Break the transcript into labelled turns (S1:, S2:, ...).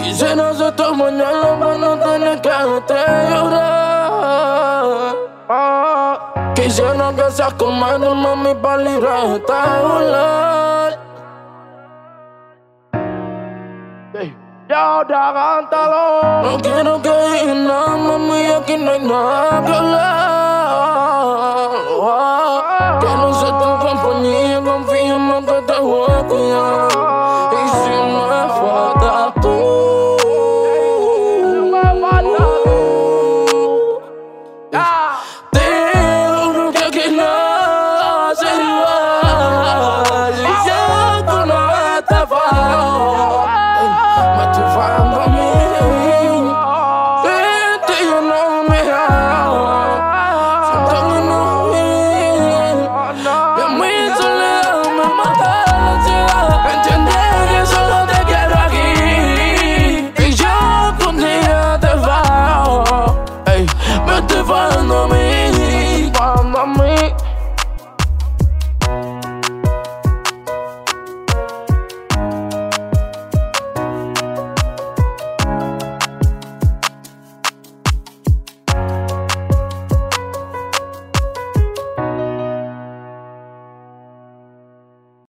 S1: Quisiera hasta mañana para no tener que verte llorar. Quisiera que seas conmigo, mami, para librar esta volar. Ya, cántalo. No quiero que digas nada, mami, aquí no hay nada que hablar.